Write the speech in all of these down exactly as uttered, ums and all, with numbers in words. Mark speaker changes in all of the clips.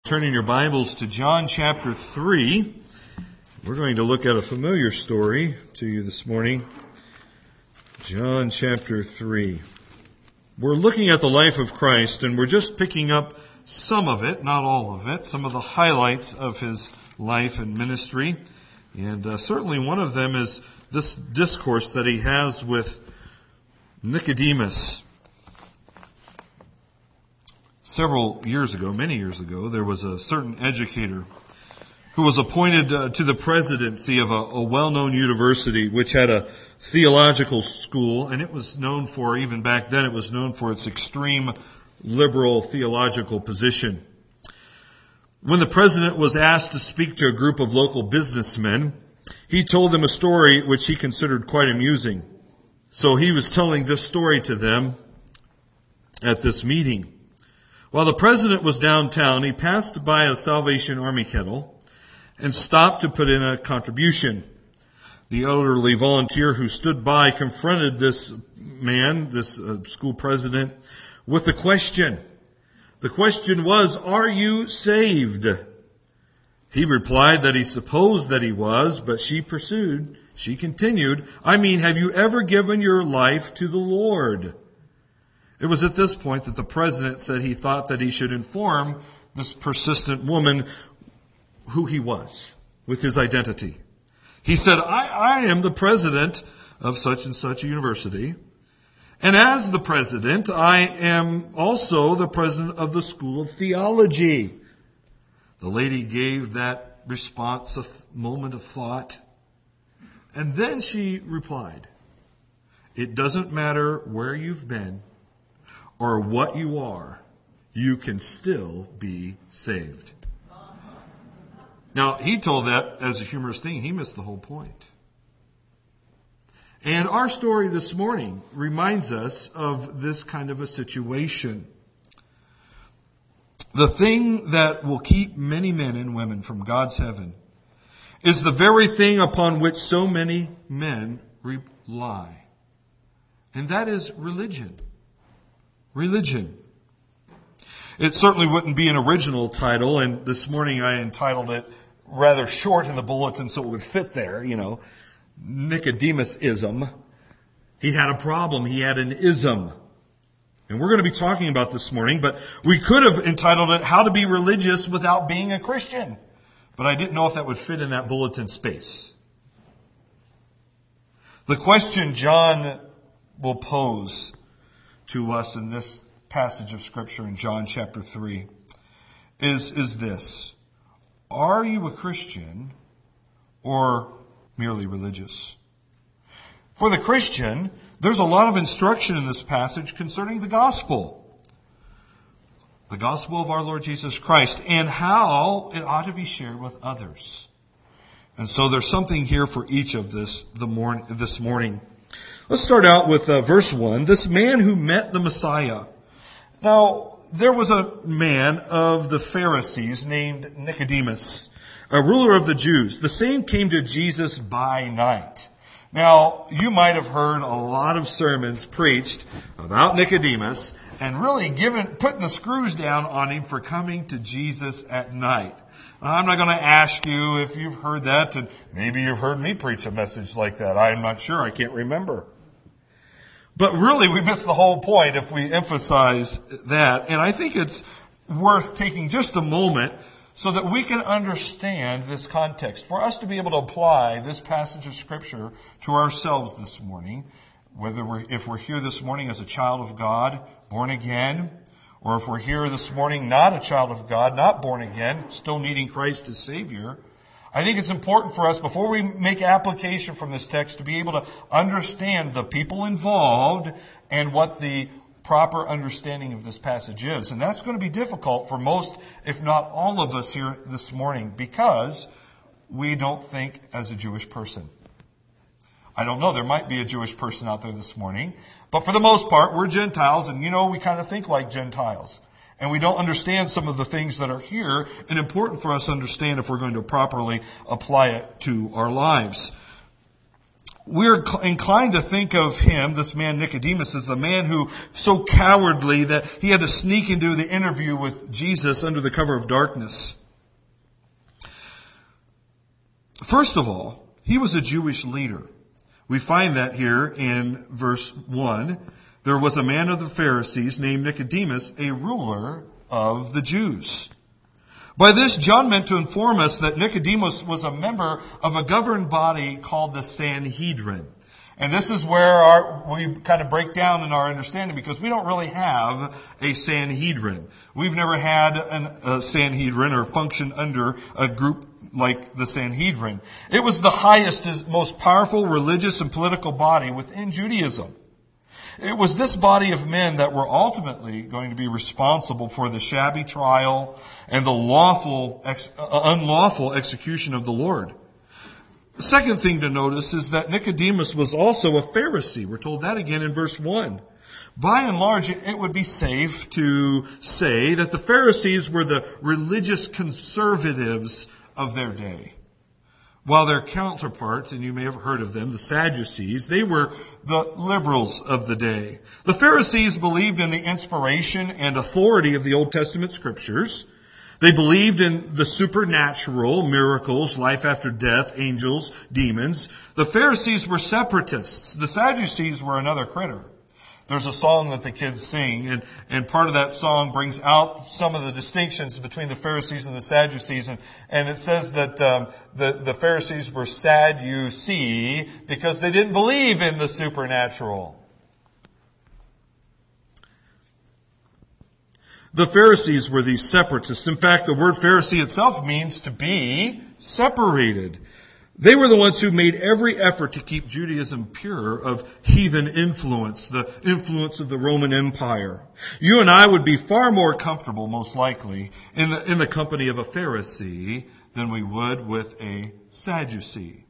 Speaker 1: Turning your Bibles to John chapter three, we're going to look at a familiar story to you this morning. John chapter three. We're looking at the life of Christ, and we're just picking up some of it, not all of it, some of the highlights of his life and ministry. And uh, certainly one of them is this discourse that he has with Nicodemus. Several years ago, many years ago, there was a certain educator who was appointed uh, to the presidency of a, a well-known university which had a theological school, and it was known for, even back then, it was known for its extreme liberal theological position. When the president was asked to speak to a group of local businessmen, he told them a story which he considered quite amusing. So he was telling this story to them at this meeting. While the president was downtown, he passed by a Salvation Army kettle and stopped to put in a contribution. The elderly volunteer who stood by confronted this man, this uh, school president, with the question. The question was, "Are you saved?" He replied that he supposed that he was, but she pursued, she continued, "I mean, have you ever given your life to the Lord?" It was at this point that the president said he thought that he should inform this persistent woman who he was, with his identity. He said, I, I am the president of such and such a university. And as the president, I am also the president of the School of Theology. The lady gave that response a th- moment of thought. And then she replied, "It doesn't matter where you've been or what you are, you can still be saved." Now, he told that as a humorous thing. He missed the whole point. And our story this morning reminds us of this kind of a situation. The thing that will keep many men and women from God's heaven is the very thing upon which so many men rely. And that is religion. Religion. It certainly wouldn't be an original title, and this morning I entitled it rather short in the bulletin so it would fit there, you know, Nicodemus-ism. He had a problem. He had an ism. And we're going to be talking about this morning, but we could have entitled it How to Be Religious Without Being a Christian. But I didn't know if that would fit in that bulletin space. The question John will pose to us in this passage of Scripture in John chapter three is, is this. Are you a Christian or merely religious? For the Christian, there's a lot of instruction in this passage concerning the gospel. The gospel of our Lord Jesus Christ and how it ought to be shared with others. And so there's something here for each of this the morn, this morning. Let's start out with uh, verse one. This man who met the Messiah. Now, there was a man of the Pharisees named Nicodemus, a ruler of the Jews. The same came to Jesus by night. Now, you might have heard a lot of sermons preached about Nicodemus and really given, putting the screws down on him for coming to Jesus at night. I'm not going to ask you if you've heard that, and maybe you've heard me preach a message like that. I'm not sure. I can't remember. But really, we miss the whole point if we emphasize that. And I think it's worth taking just a moment so that we can understand this context. For us to be able to apply this passage of Scripture to ourselves this morning, whether we're, if we're here this morning as a child of God, born again, or if we're here this morning not a child of God, not born again, still needing Christ as Savior, I think it's important for us, before we make application from this text, to be able to understand the people involved and what the proper understanding of this passage is. And that's going to be difficult for most, if not all of us here this morning, because we don't think as a Jewish person. I don't know, there might be a Jewish person out there this morning, but for the most part, we're Gentiles, and you know, we kind of think like Gentiles. And we don't understand some of the things that are here, and important for us to understand if we're going to properly apply it to our lives. we're inclined to think of him, this man Nicodemus, as the man who so cowardly that he had to sneak into the interview with Jesus under the cover of darkness. First of all, he was a Jewish leader. We find that here in verse one. There was a man of the Pharisees named Nicodemus, a ruler of the Jews. By this, John meant to inform us that Nicodemus was a member of a governed body called the Sanhedrin. And this is where our, we kind of break down in our understanding, because we don't really have a Sanhedrin. We've never had an, a Sanhedrin or function under a group like the Sanhedrin. It was the highest, most powerful religious and political body within Judaism. It was this body of men that were ultimately going to be responsible for the shabby trial and the lawful, ex, uh, unlawful execution of the Lord. The second thing to notice is that Nicodemus was also a Pharisee. We're told that again in verse one. By and large, it would be safe to say that the Pharisees were the religious conservatives of their day. While their counterparts, and you may have heard of them, the Sadducees, they were the liberals of the day. The Pharisees believed in the inspiration and authority of the Old Testament scriptures. They believed in the supernatural, miracles, life after death, angels, demons. The Pharisees were separatists. The Sadducees were another critter. There's a song that the kids sing, and, and part of that song brings out some of the distinctions between the Pharisees and the Sadducees. And, and it says that um, the, the Pharisees were sad, you see, because they didn't believe in the supernatural. The Pharisees were these separatists. In fact, the word Pharisee itself means to be separated. They were the ones who made every effort to keep Judaism pure of heathen influence, the influence of the Roman Empire. You and I would be far more comfortable, most likely, in the, in the company of a Pharisee than we would with a Sadducee.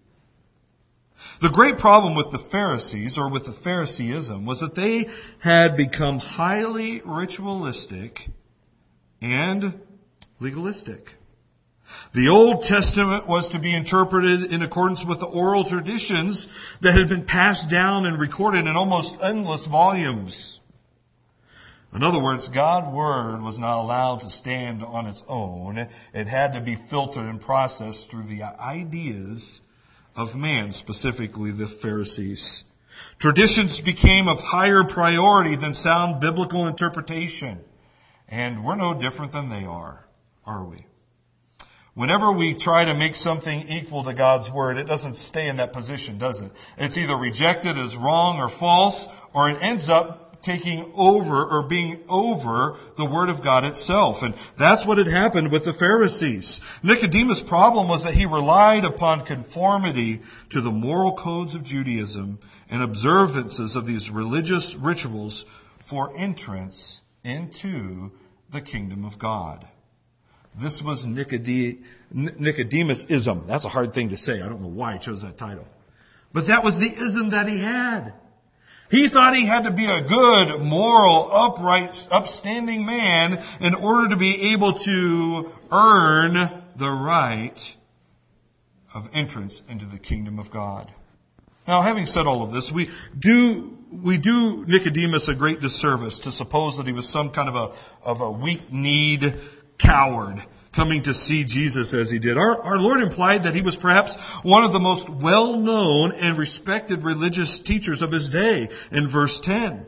Speaker 1: The great problem with the Pharisees, or with the Phariseeism, was that they had become highly ritualistic and legalistic. The Old Testament was to be interpreted in accordance with the oral traditions that had been passed down and recorded in almost endless volumes. In other words, God's Word was not allowed to stand on its own. It had to be filtered and processed through the ideas of man, specifically the Pharisees. Traditions became of higher priority than sound biblical interpretation. And we're no different than they are, are we? Whenever we try to make something equal to God's Word, it doesn't stay in that position, does it? It's either rejected as wrong or false, or it ends up taking over or being over the Word of God itself. And that's what had happened with the Pharisees. Nicodemus' problem was that he relied upon conformity to the moral codes of Judaism and observances of these religious rituals for entrance into the kingdom of God. This was Nicode- Nicodemus-ism. That's a hard thing to say. I don't know why I chose that title. But that was the ism that he had. He thought he had to be a good, moral, upright, upstanding man in order to be able to earn the right of entrance into the kingdom of God. Now, having said all of this, we do we do Nicodemus a great disservice to suppose that he was some kind of a of a weak-kneed coward coming to see Jesus as he did. Our, our Lord implied that he was perhaps one of the most well-known and respected religious teachers of his day in verse ten.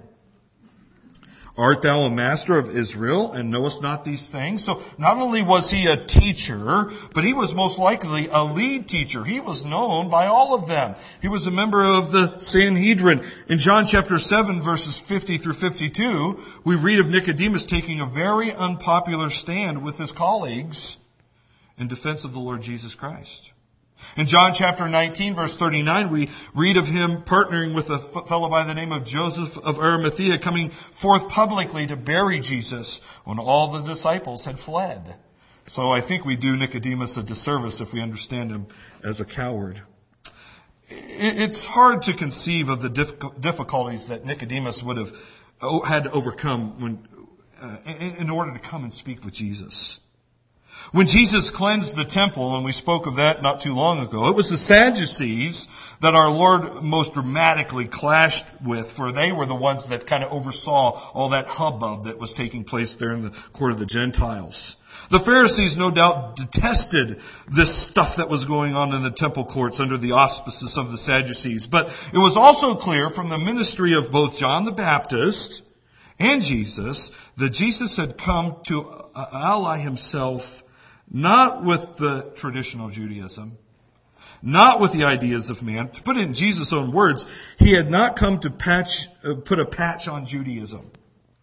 Speaker 1: Art thou a master of Israel and knowest not these things? So not only was he a teacher, but he was most likely a lead teacher. He was known by all of them. He was a member of the Sanhedrin. In John chapter seven, verses fifty through fifty-two, we read of Nicodemus taking a very unpopular stand with his colleagues in defense of the Lord Jesus Christ. In John chapter nineteen, verse thirty-nine, we read of him partnering with a fellow by the name of Joseph of Arimathea, coming forth publicly to bury Jesus when all the disciples had fled. So I think we do Nicodemus a disservice if we understand him as a coward. It's hard to conceive of the difficulties that Nicodemus would have had to overcome when, uh, in order to come and speak with Jesus. When Jesus cleansed the temple, and we spoke of that not too long ago, it was the Sadducees that our Lord most dramatically clashed with, for they were the ones that kind of oversaw all that hubbub that was taking place there in the court of the Gentiles. The Pharisees no doubt detested this stuff that was going on in the temple courts under the auspices of the Sadducees. But it was also clear from the ministry of both John the Baptist and Jesus that Jesus had come to ally himself not with the traditional Judaism, not with the ideas of man. To put it in Jesus' own words, he had not come to patch, uh, put a patch on Judaism,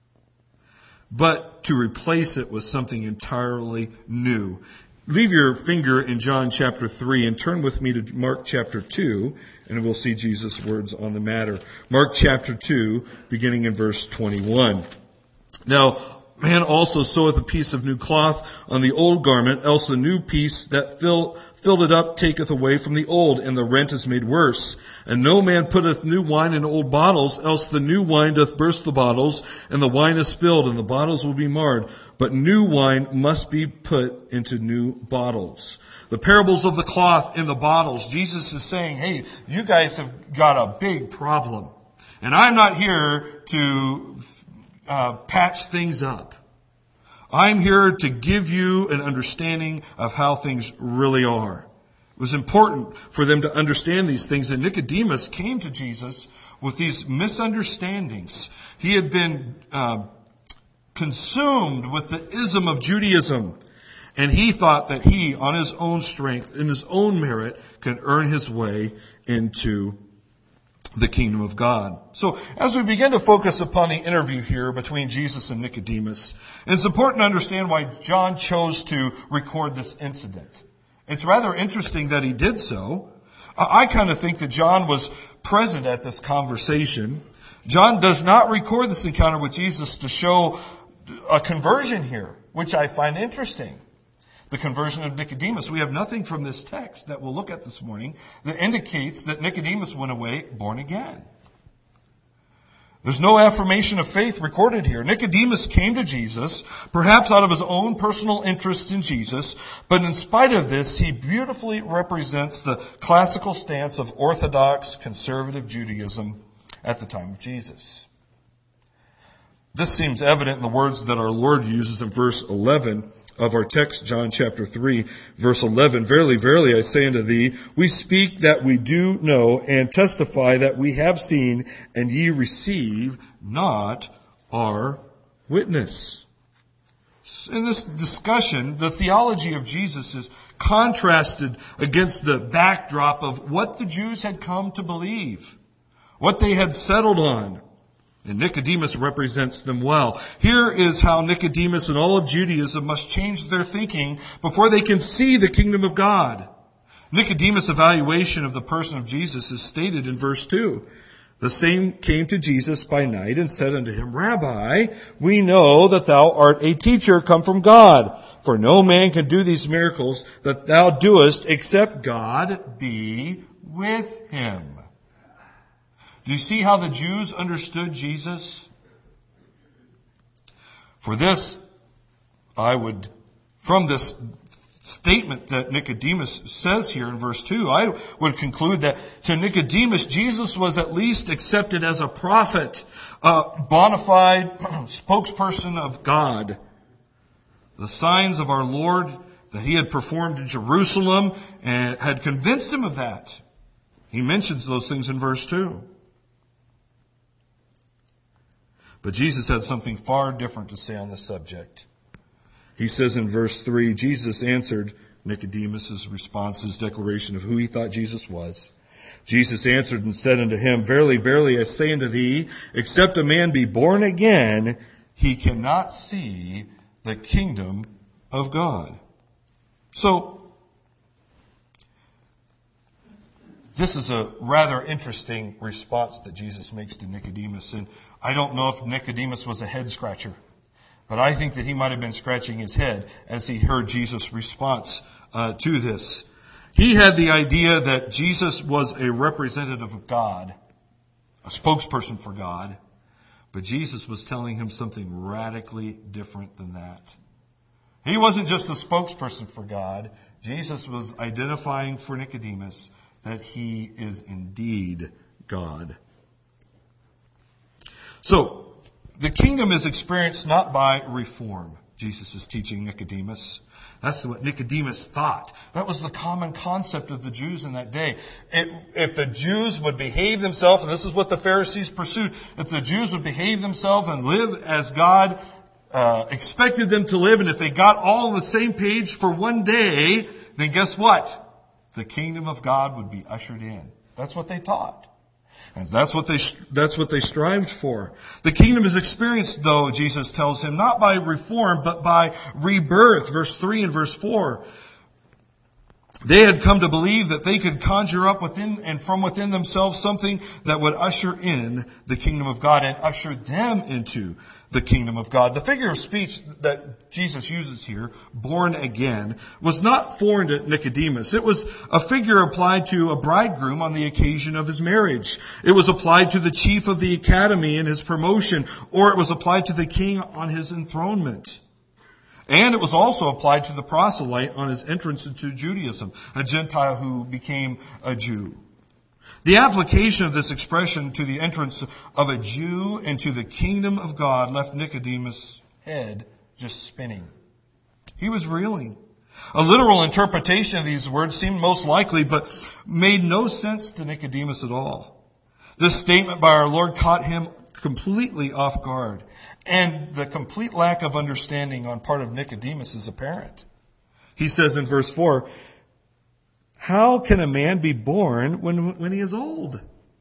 Speaker 1: but to replace it with something entirely new. Leave your finger in John chapter three and turn with me to Mark chapter two, and we'll see Jesus' words on the matter. Mark chapter two, beginning in verse twenty-one. Now, man also seweth a piece of new cloth on the old garment, else the new piece that fill, filled it up taketh away from the old, and the rent is made worse. And no man putteth new wine in old bottles, else the new wine doth burst the bottles, and the wine is spilled, and the bottles will be marred. But new wine must be put into new bottles. The parables of the cloth in the bottles. Jesus is saying, hey, you guys have got a big problem. And I'm not here to Uh, patch things up. I'm here to give you an understanding of how things really are. It was important for them to understand these things, and Nicodemus came to Jesus with these misunderstandings. He had been uh, consumed with the ism of Judaism, and he thought that he, on his own strength, in his own merit, could earn his way into the kingdom of God. So as we begin to focus upon the interview here between Jesus and Nicodemus, it's important to understand why John chose to record this incident. It's rather interesting that he did so. I kind of think that John was present at this conversation. John does not record this encounter with Jesus to show a conversion here, which I find interesting. The conversion of Nicodemus. We have nothing from this text that we'll look at this morning that indicates that Nicodemus went away born again. There's no affirmation of faith recorded here. Nicodemus came to Jesus, perhaps out of his own personal interest in Jesus, but in spite of this, he beautifully represents the classical stance of Orthodox conservative Judaism at the time of Jesus. This seems evident in the words that our Lord uses in verse eleven of our text, John chapter three, verse eleven. Verily, verily, I say unto thee, we speak that we do know, and testify that we have seen, and ye receive not our witness. In this discussion, the theology of Jesus is contrasted against the backdrop of what the Jews had come to believe, what they had settled on. And Nicodemus represents them well. Here is how Nicodemus and all of Judaism must change their thinking before they can see the kingdom of God. Nicodemus' evaluation of the person of Jesus is stated in verse two. The same came to Jesus by night and said unto him, Rabbi, we know that thou art a teacher come from God, for no man can do these miracles that thou doest except God be with him. Do you see how the Jews understood Jesus? For this, I would, from this statement that Nicodemus says here in verse two, I would conclude that to Nicodemus, Jesus was at least accepted as a prophet, a bona fide spokesperson of God. The signs of our Lord that he had performed in Jerusalem had convinced him of that. He mentions those things in verse two. But Jesus had something far different to say on the subject. He says in verse three, Jesus answered Nicodemus' response, his declaration of who he thought Jesus was. Jesus answered and said unto him, Verily, verily, I say unto thee, except a man be born again, he cannot see the kingdom of God. So, this is a rather interesting response that Jesus makes to Nicodemus. And I don't know if Nicodemus was a head scratcher, but I think that he might have been scratching his head as he heard Jesus' response uh, to this. He had the idea that Jesus was a representative of God, a spokesperson for God, but Jesus was telling him something radically different than that. He wasn't just a spokesperson for God. Jesus was identifying for Nicodemus that he is indeed God. So, the kingdom is experienced not by reform, Jesus is teaching Nicodemus. That's what Nicodemus thought. That was the common concept of the Jews in that day. It, if the Jews would behave themselves, and this is what the Pharisees pursued, if the Jews would behave themselves and live as God uh, expected them to live, and if they got all on the same page for one day, then guess what? The kingdom of God would be ushered in. That's what they taught. And that's what they, that's what they strived for. The kingdom is experienced, though, Jesus tells him, not by reform, but by rebirth. Verse three and verse four. They had come to believe that they could conjure up within and from within themselves something that would usher in the kingdom of God and usher them into the kingdom of God. The figure of speech that Jesus uses here, born again, was not foreign to Nicodemus. It was a figure applied to a bridegroom on the occasion of his marriage. It was applied to the chief of the academy in his promotion, or it was applied to the king on his enthronement. And it was also applied to the proselyte on his entrance into Judaism, a Gentile who became a Jew. The application of this expression to the entrance of a Jew into the kingdom of God left Nicodemus' head just spinning. He was reeling. A literal interpretation of these words seemed most likely, but made no sense to Nicodemus at all. This statement by our Lord caught him completely off guard, and the complete lack of understanding on part of Nicodemus is apparent. He says in verse four, how can a man be born when, when he is old?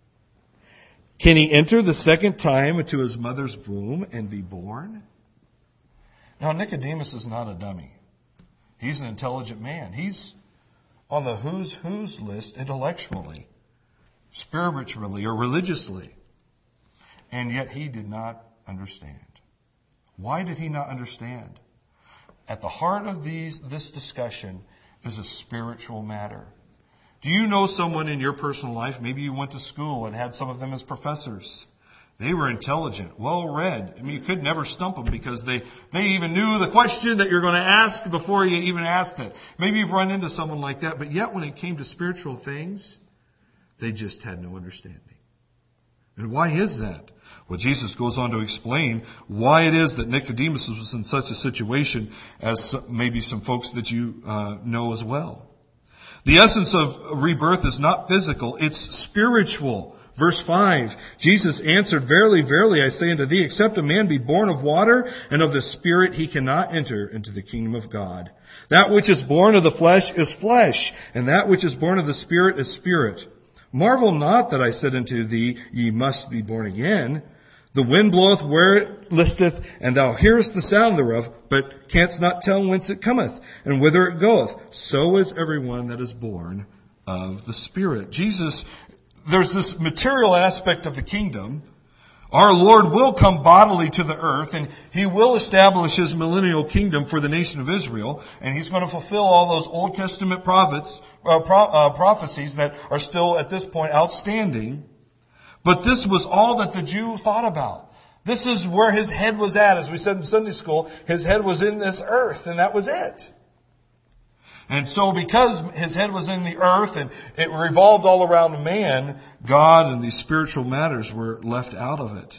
Speaker 1: Can he enter the second time into his mother's womb and be born? Now, Nicodemus is not a dummy. He's an intelligent man. He's on the who's who's list intellectually, spiritually, or religiously. And yet he did not understand. Why did he not understand? At the heart of these, this discussion is a spiritual matter. Do you know someone in your personal life? Maybe you went to school and had some of them as professors. They were intelligent, well-read. I mean, you could never stump them because they, they even knew the question that you're going to ask before you even asked it. Maybe you've run into someone like that, but yet when it came to spiritual things, they just had no understanding. And why is that? Well, Jesus goes on to explain why it is that Nicodemus was in such a situation as maybe some folks that you uh, know as well. The essence of rebirth is not physical, it's spiritual. Verse five, Jesus answered, verily, verily, I say unto thee, except a man be born of water and of the Spirit, he cannot enter into the kingdom of God. That which is born of the flesh is flesh, and that which is born of the Spirit is spirit. Marvel not that I said unto thee, ye must be born again. The wind bloweth where it listeth, and thou hearest the sound thereof, but canst not tell whence it cometh, and whither it goeth. So is everyone that is born of the Spirit. Jesus, there's this material aspect of the kingdom. Our Lord will come bodily to the earth, and He will establish His millennial kingdom for the nation of Israel, and He's going to fulfill all those Old Testament prophets, uh, pro, uh, prophecies that are still at this point outstanding. But this was all that the Jew thought about. This is where his head was at. As we said in Sunday school, his head was in this earth, and that was it. And so because his head was in the earth and it revolved all around man, God and these spiritual matters were left out of it.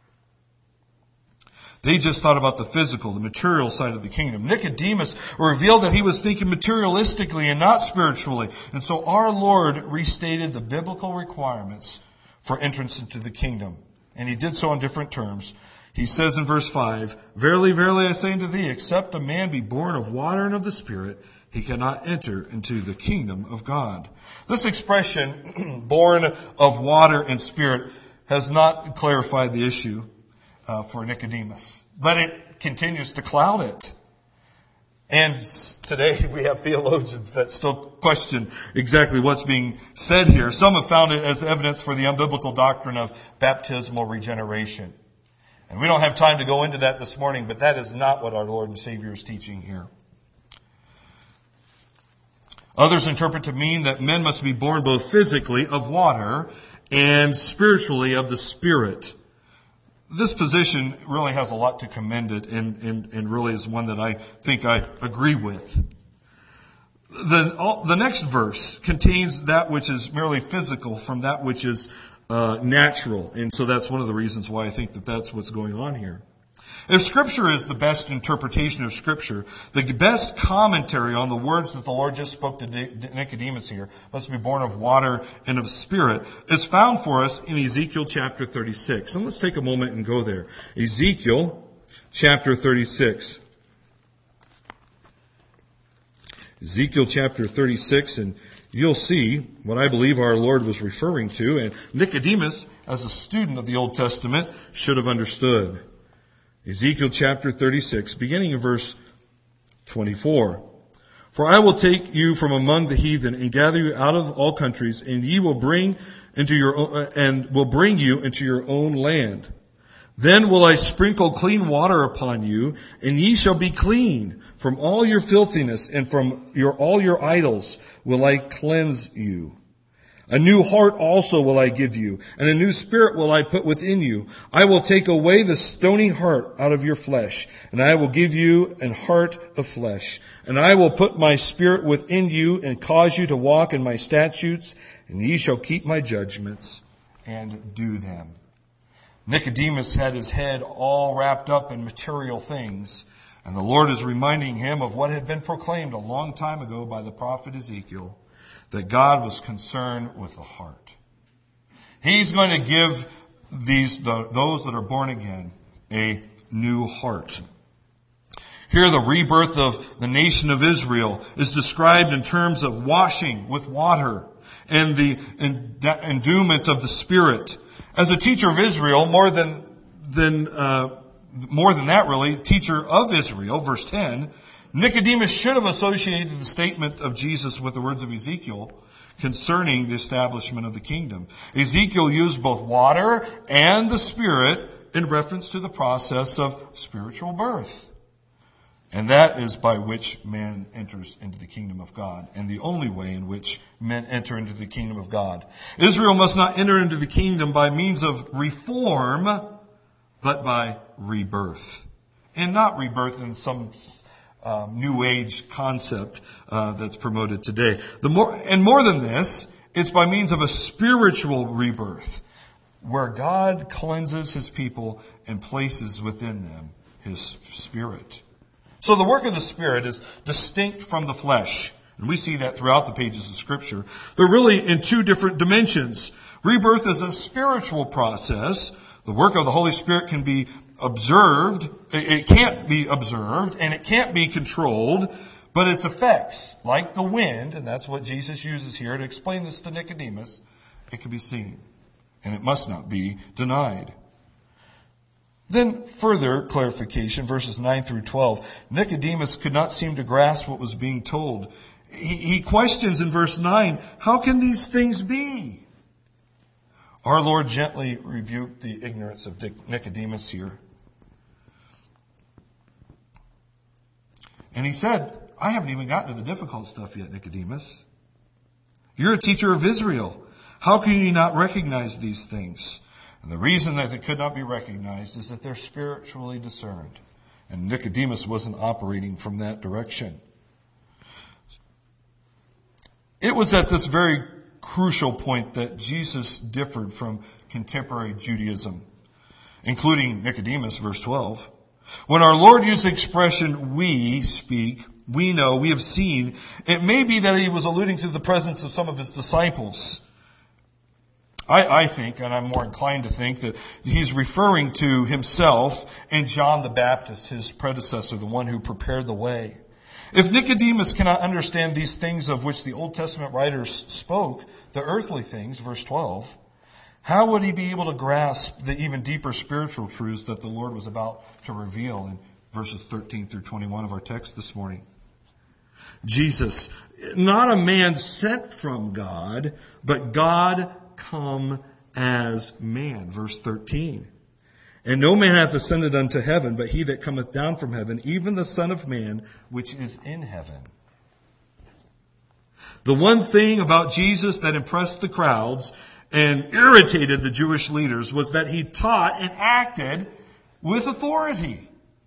Speaker 1: They just thought about the physical, the material side of the kingdom. Nicodemus revealed that he was thinking materialistically and not spiritually. And so our Lord restated the biblical requirements for entrance into the kingdom. And He did so on different terms. He says in verse five, verily, verily, I say unto thee, except a man be born of water and of the Spirit, he cannot enter into the kingdom of God. This expression, born of water and Spirit, has not clarified the issue uh, for Nicodemus, but it continues to cloud it. And today we have theologians that still question exactly what's being said here. Some have found it as evidence for the unbiblical doctrine of baptismal regeneration. And we don't have time to go into that this morning, but that is not what our Lord and Savior is teaching here. Others interpret to mean that men must be born both physically of water and spiritually of the Spirit. this position really has a lot to commend it, and, and, and really is one that I think I agree with. The, all, the next verse contains that which is merely physical from that which is uh, natural. And so that's one of the reasons why I think that that's what's going on here. If Scripture is the best interpretation of Scripture, the best commentary on the words that the Lord just spoke to Nicodemus here, must be born of water and of Spirit, is found for us in Ezekiel chapter thirty-six. And let's take a moment and go there. Ezekiel chapter thirty-six. Ezekiel chapter thirty-six, and you'll see what I believe our Lord was referring to, and Nicodemus, as a student of the Old Testament, should have understood. Ezekiel chapter thirty-six, beginning in verse twenty-four. For I will take you from among the heathen and gather you out of all countries, and ye will bring into your own, and will bring you into your own land. Then will I sprinkle clean water upon you, and ye shall be clean. From all your filthiness and from your all your idols will I cleanse you. A new heart also will I give you, and a new spirit will I put within you. I will take away the stony heart out of your flesh, and I will give you an heart of flesh. And I will put my spirit within you and cause you to walk in my statutes, and ye shall keep my judgments and do them. Nicodemus had his head all wrapped up in material things, and the Lord is reminding him of what had been proclaimed a long time ago by the prophet Ezekiel, that God was concerned with the heart. He's going to give these the, those that are born again a new heart. Here, the rebirth of the nation of Israel is described in terms of washing with water and the endowment of the Spirit. As a teacher of Israel, more than than uh, more than that, really, teacher of Israel, verse ten. Nicodemus should have associated the statement of Jesus with the words of Ezekiel concerning the establishment of the kingdom. Ezekiel used both water and the Spirit in reference to the process of spiritual birth. And that is by which man enters into the kingdom of God, and the only way in which men enter into the kingdom of God. Israel must not enter into the kingdom by means of reform, but by rebirth. And not rebirth in some Um, New Age concept uh, that's promoted today. The more and more than this, it's by means of a spiritual rebirth, where God cleanses His people and places within them His Spirit. So the work of the Spirit is distinct from the flesh, and we see that throughout the pages of Scripture. They're really in two different dimensions. Rebirth is a spiritual process. The work of the Holy Spirit can be observed, it can't be observed, and it can't be controlled, but its effects, like the wind, and that's what Jesus uses here to explain this to Nicodemus, it can be seen, and it must not be denied. Then further clarification, verses nine through twelve. Nicodemus could not seem to grasp what was being told. He, he questions in verse nine, how can these things be? Our Lord gently rebuked the ignorance of Nicodemus here. And he said, I haven't even gotten to the difficult stuff yet, Nicodemus. You're a teacher of Israel. How can you not recognize these things? And the reason that they could not be recognized is that they're spiritually discerned. And Nicodemus wasn't operating from that direction. It was at this very crucial point that Jesus differed from contemporary Judaism, including Nicodemus, verse twelve. When our Lord used the expression, we speak, we know, we have seen, it may be that he was alluding to the presence of some of his disciples. I, I think, and I'm more inclined to think, that he's referring to himself and John the Baptist, his predecessor, the one who prepared the way. If Nicodemus cannot understand these things of which the Old Testament writers spoke, the earthly things, verse twelve, how would he be able to grasp the even deeper spiritual truths that the Lord was about to reveal in verses thirteen through twenty-one of our text this morning? Jesus, not a man sent from God, but God come as man, verse thirteen. And no man hath ascended unto heaven, but he that cometh down from heaven, even the Son of Man, which is in heaven. The one thing about Jesus that impressed the crowds and irritated the Jewish leaders was that he taught and acted with authority.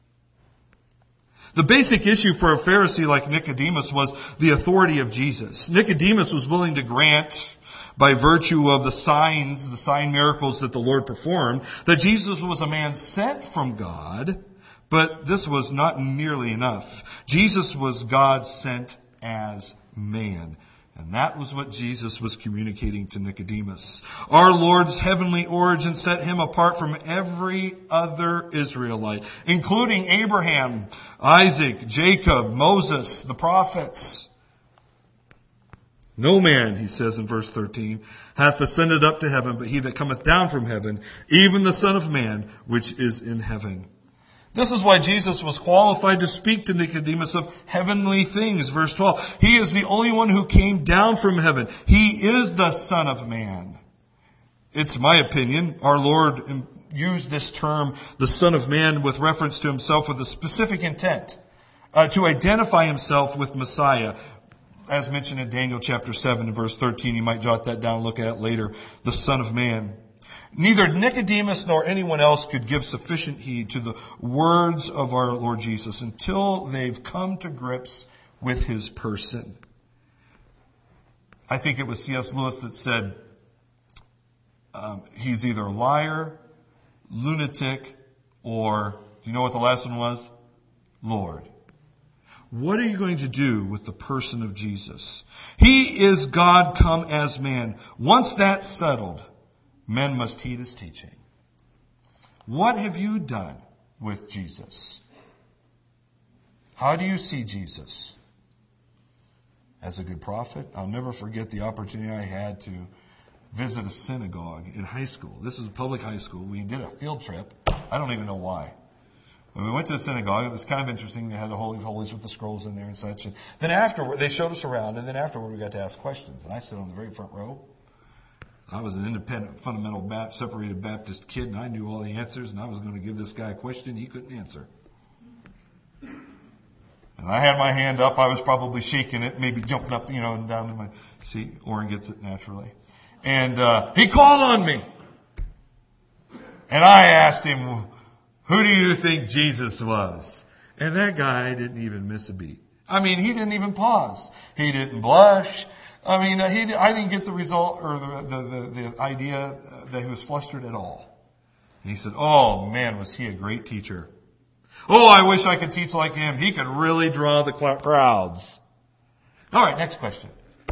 Speaker 1: The basic issue for a Pharisee like Nicodemus was the authority of Jesus. Nicodemus was willing to grant, by virtue of the signs, the sign miracles that the Lord performed, that Jesus was a man sent from God, but this was not nearly enough. Jesus was God sent as man. And that was what Jesus was communicating to Nicodemus. Our Lord's heavenly origin set him apart from every other Israelite, including Abraham, Isaac, Jacob, Moses, the prophets. No man, he says in verse thirteen, hath ascended up to heaven, but he that cometh down from heaven, even the Son of Man, which is in heaven. This is why Jesus was qualified to speak to Nicodemus of heavenly things. Verse twelve, he is the only one who came down from heaven. He is the Son of Man. It's my opinion, our Lord used this term, the Son of Man, with reference to himself with a specific intent, uh, to identify himself with Messiah. As mentioned in Daniel chapter seven and verse thirteen, you might jot that down, look at it later, the Son of Man. Neither Nicodemus nor anyone else could give sufficient heed to the words of our Lord Jesus until they've come to grips with his person. I think it was C S Lewis that said, um, he's either a liar, lunatic, or, do you know what the last one was? Lord. What are you going to do with the person of Jesus? He is God come as man. Once that's settled, men must heed his teaching. What have you done with Jesus? How do you see Jesus? As a good prophet? I'll never forget the opportunity I had to visit a synagogue in high school. This is a public high school. We did a field trip. I don't even know why. When we went to the synagogue, it was kind of interesting. They had the Holy of Holies with the scrolls in there and such. And then afterward, they showed us around, and then afterward we got to ask questions. And I sat on the very front row. I was an independent, fundamental, Baptist, separated Baptist kid, and I knew all the answers, and I was going to give this guy a question he couldn't answer. And I had my hand up. I was probably shaking it, maybe jumping up, you know, and down in my seat. Orrin gets it naturally. And uh, he called on me. And I asked him, who do you think Jesus was? And that guy didn't even miss a beat. I mean, he didn't even pause. He didn't blush. I mean, he, I didn't get the result or the, the, the, the idea that he was flustered at all. And he said, oh man, was he a great teacher. Oh, I wish I could teach like him. He could really draw the crowds. All right, next question.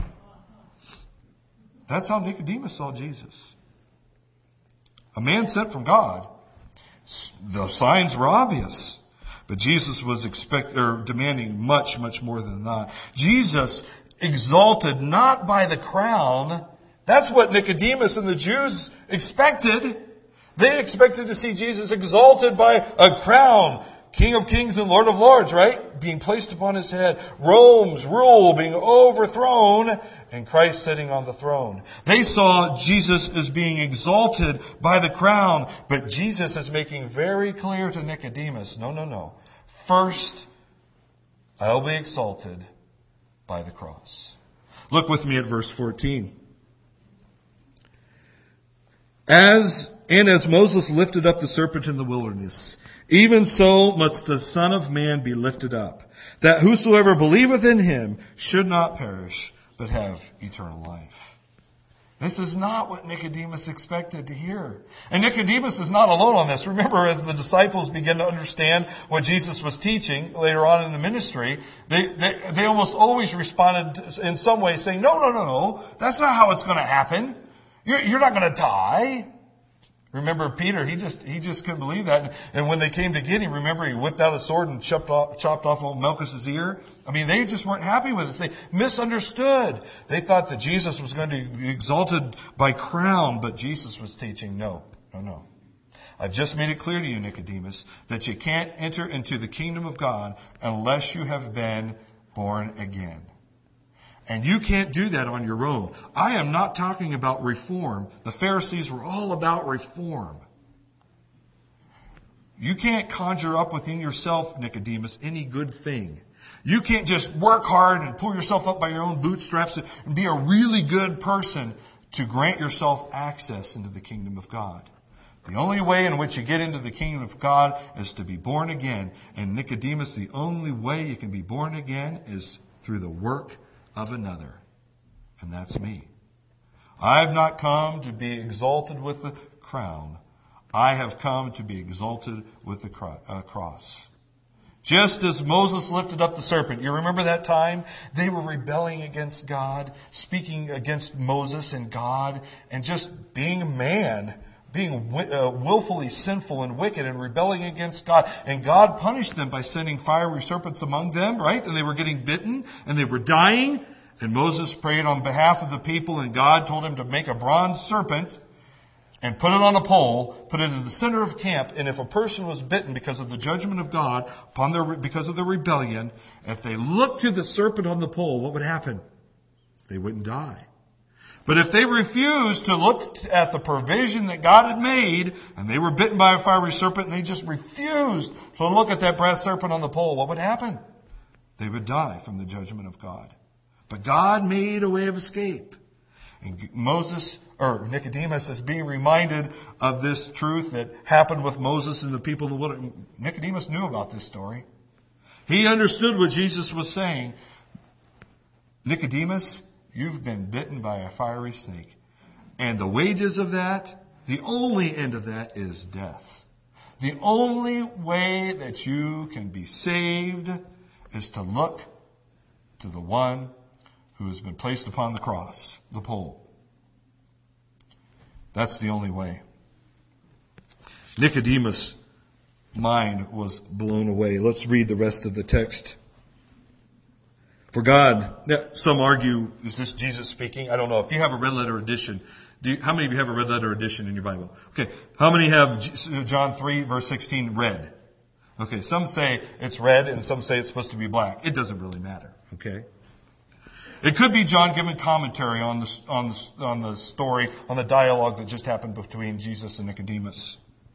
Speaker 1: That's how Nicodemus saw Jesus. A man sent from God. The signs were obvious. But Jesus was expect or demanding much, much more than that. Jesus exalted not by the crown. That's what Nicodemus and the Jews expected. They expected to see Jesus exalted by a crown. King of kings and Lord of lords, right? Being placed upon his head. Rome's rule being overthrown and Christ sitting on the throne. They saw Jesus as being exalted by the crown. But Jesus is making very clear to Nicodemus, no, no, no. First, I'll be exalted by the cross. Look with me at verse fourteen. As and as Moses lifted up the serpent in the wilderness, even so must the Son of Man be lifted up, that whosoever believeth in him should not perish, but have eternal life. This is not what Nicodemus expected to hear. And Nicodemus is not alone on this. Remember, as the disciples began to understand what Jesus was teaching later on in the ministry, they, they, they almost always responded in some way saying, no, no, no, no, that's not how it's going to happen. You're, you're not going to die. Remember Peter, he just, he just couldn't believe that. And when they came to get him, remember he whipped out a sword and chopped off, chopped off old Malchus's ear. I mean, they just weren't happy with this. They misunderstood. They thought that Jesus was going to be exalted by crown, but Jesus was teaching, no, no, no. I've just made it clear to you, Nicodemus, that you can't enter into the kingdom of God unless you have been born again. And you can't do that on your own. I am not talking about reform. The Pharisees were all about reform. You can't conjure up within yourself, Nicodemus, any good thing. You can't just work hard and pull yourself up by your own bootstraps and be a really good person to grant yourself access into the kingdom of God. The only way in which you get into the kingdom of God is to be born again. And Nicodemus, the only way you can be born again is through the work of another. And that's me. I've not come to be exalted with the crown. I have come to be exalted with the cross. Just as Moses lifted up the serpent. You remember that time? They were rebelling against God, speaking against Moses and God, and just being a man, being uh, willfully sinful and wicked and rebelling against God. And God punished them by sending fiery serpents among them, right? And they were getting bitten and they were dying. And Moses prayed on behalf of the people, and God told him to make a bronze serpent and put it on a pole, put it in the center of camp. And if a person was bitten because of the judgment of God, upon their, because of the rebellion, if they looked to the serpent on the pole, what would happen? They wouldn't die. But if they refused to look at the provision that God had made, and they were bitten by a fiery serpent, and they just refused to look at that brass serpent on the pole, what would happen? They would die from the judgment of God. But God made a way of escape. And Moses, or Nicodemus, is being reminded of this truth that happened with Moses and the people in the wilderness. Nicodemus knew about this story. He understood what Jesus was saying. Nicodemus, you've been bitten by a fiery snake. And the wages of that, the only end of that, is death. The only way that you can be saved is to look to the one who has been placed upon the cross, the pole. That's the only way. Nicodemus' mind was blown away. Let's read the rest of the text. For God, some argue, is this Jesus speaking? I don't know. If you have a red letter edition, do you, how many of you have a red letter edition in your Bible? Okay. How many have John three verse sixteen red? Okay. Some say it's red and some say it's supposed to be black. It doesn't really matter. Okay. It could be John giving commentary on the, on the, on the story, on the dialogue that just happened between Jesus and Nicodemus.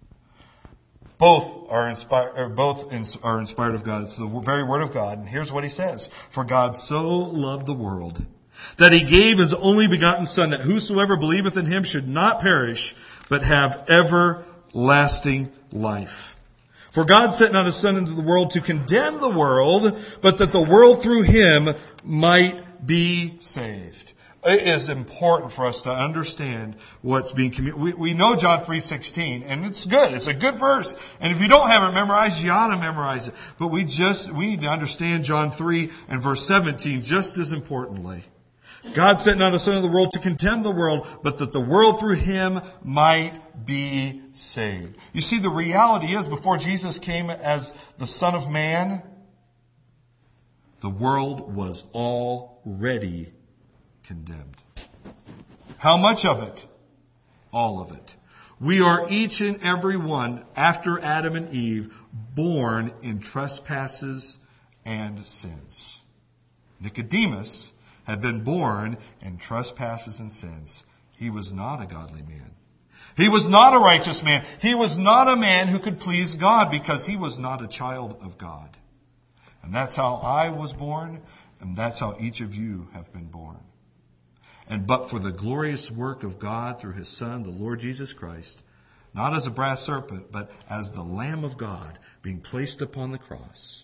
Speaker 1: Both are inspired, both are inspired of God. It's the very word of God. And here's what he says. For God so loved the world that he gave his only begotten Son, that whosoever believeth in him should not perish, but have everlasting life. For God sent not his Son into the world to condemn the world, but that the world through him might be saved. It is important for us to understand what's being communicated. We, we know John three sixteen, and it's good. It's a good verse. And if you don't have it memorized, you ought to memorize it. But we just, we need to understand John three and verse seventeen just as importantly. God sent not a Son into the world to condemn the world, but that the world through him might be saved. You see, the reality is, before Jesus came as the Son of Man, the world was already condemned. How much of it? All of it. We are each and every one, after Adam and Eve, born in trespasses and sins. Nicodemus had been born in trespasses and sins. He was not a godly man. He was not a righteous man. He was not a man who could please God because he was not a child of God. And that's how I was born, and that's how each of you have been born. And but for the glorious work of God through his Son, the Lord Jesus Christ, not as a brass serpent, but as the Lamb of God being placed upon the cross,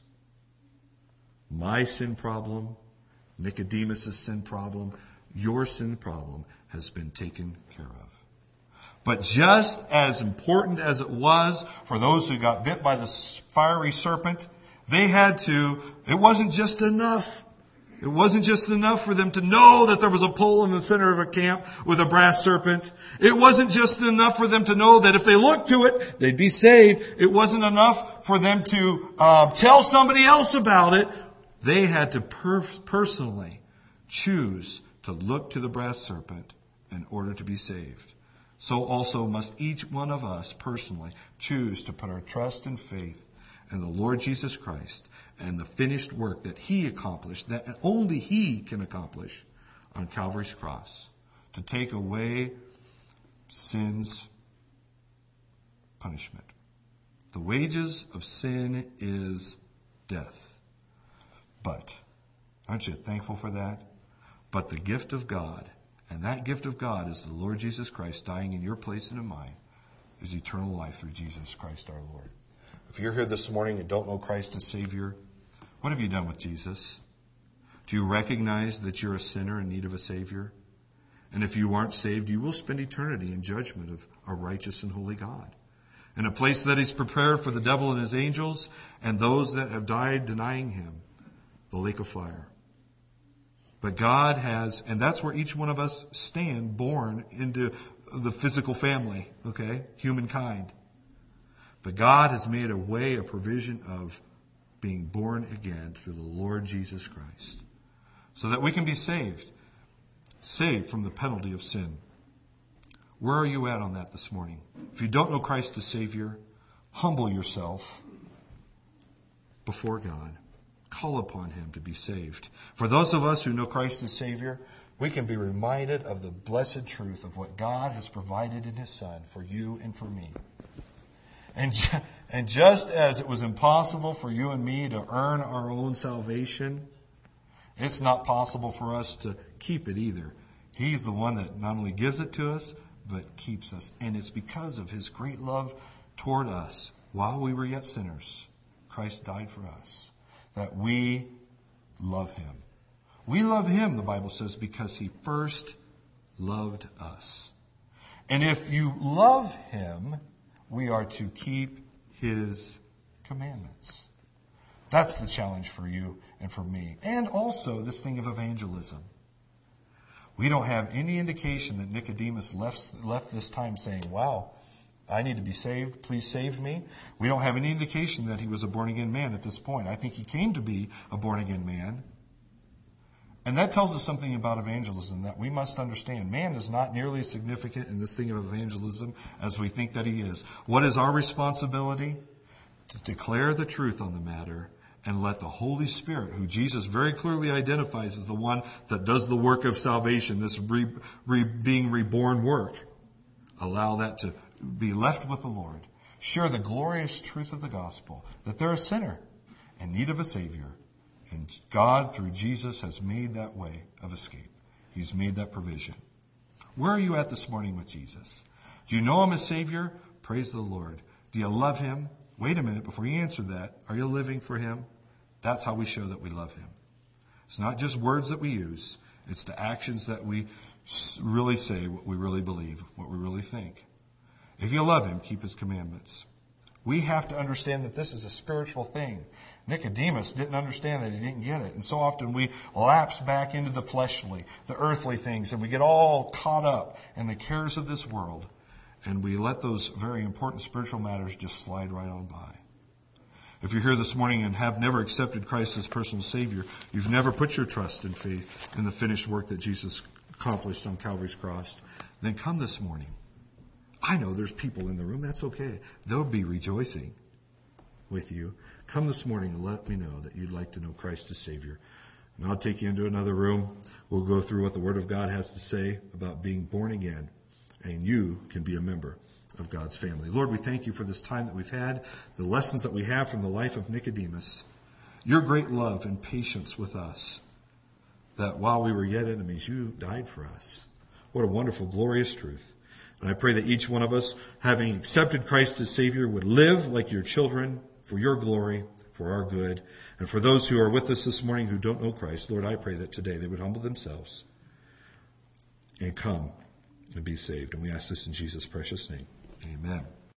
Speaker 1: my sin problem, Nicodemus' sin problem, your sin problem has been taken care of. But just as important as it was for those who got bit by the fiery serpent, they had to, it wasn't just enough. It wasn't just enough for them to know that there was a pole in the center of a camp with a brass serpent. It wasn't just enough for them to know that if they looked to it, they'd be saved. It wasn't enough for them to uh, tell somebody else about it. They had to per- personally choose to look to the brass serpent in order to be saved. So also must each one of us personally choose to put our trust and faith in the Lord Jesus Christ and the finished work that he accomplished, that only he can accomplish on Calvary's cross, to take away sin's punishment. The wages of sin is death. But, aren't you thankful for that? But the gift of God And that gift of God is the Lord Jesus Christ dying in your place and in mine, is eternal life through Jesus Christ our Lord. If you're here this morning and don't know Christ as Savior, what have you done with Jesus? Do you recognize that you're a sinner in need of a Savior? And if you aren't saved, you will spend eternity in judgment of a righteous and holy God, in a place that He's prepared for the devil and his angels and those that have died denying Him, the lake of fire. But God has, and that's where each one of us stand, born into the physical family, okay, humankind. But God has made a way, a provision of being born again through the Lord Jesus Christ, so that we can be saved, saved from the penalty of sin. Where are you at on that this morning? If you don't know Christ as Savior, humble yourself before God. Call upon Him to be saved. For those of us who know Christ as Savior, we can be reminded of the blessed truth of what God has provided in His Son for you and for me. And, ju- and just as it was impossible for you and me to earn our own salvation, it's not possible for us to keep it either. He's the one that not only gives it to us, but keeps us. And it's because of His great love toward us. While we were yet sinners, Christ died for us, that we love Him. We love Him, the Bible says, because He first loved us. And if you love Him, we are to keep His commandments. That's the challenge for you and for me. And also this thing of evangelism. We don't have any indication that Nicodemus left, left this time saying, wow, I need to be saved. Please save me. We don't have any indication that he was a born-again man at this point. I think he came to be a born-again man. And that tells us something about evangelism that we must understand. Man is not nearly as significant in this thing of evangelism as we think that he is. What is our responsibility? To declare the truth on the matter and let the Holy Spirit, who Jesus very clearly identifies as the one that does the work of salvation, this re, re, being reborn work, allow that to be left with the Lord. Share the glorious truth of the gospel, that they're a sinner in need of a Savior. And God, through Jesus, has made that way of escape. He's made that provision. Where are you at this morning with Jesus? Do you know Him as Savior? Praise the Lord. Do you love Him? Wait a minute, before you answer that, are you living for Him? That's how we show that we love Him. It's not just words that we use. It's the actions that we really say what we really believe, what we really think. If you love Him, keep His commandments. We have to understand that this is a spiritual thing. Nicodemus didn't understand that. He didn't get it. And so often we lapse back into the fleshly, the earthly things, and we get all caught up in the cares of this world. And we let those very important spiritual matters just slide right on by. If you're here this morning and have never accepted Christ as personal Savior, you've never put your trust and faith in the finished work that Jesus accomplished on Calvary's cross, then come this morning. I know there's people in the room. That's okay. They'll be rejoicing with you. Come this morning and let me know that you'd like to know Christ as Savior. And I'll take you into another room. We'll go through what the Word of God has to say about being born again. And you can be a member of God's family. Lord, we thank you for this time that we've had, the lessons that we have from the life of Nicodemus, your great love and patience with us, that while we were yet enemies, you died for us. What a wonderful, glorious truth. And I pray that each one of us, having accepted Christ as Savior, would live like your children for your glory, for our good. And for those who are with us this morning who don't know Christ, Lord, I pray that today they would humble themselves and come and be saved. And we ask this in Jesus' precious name. Amen.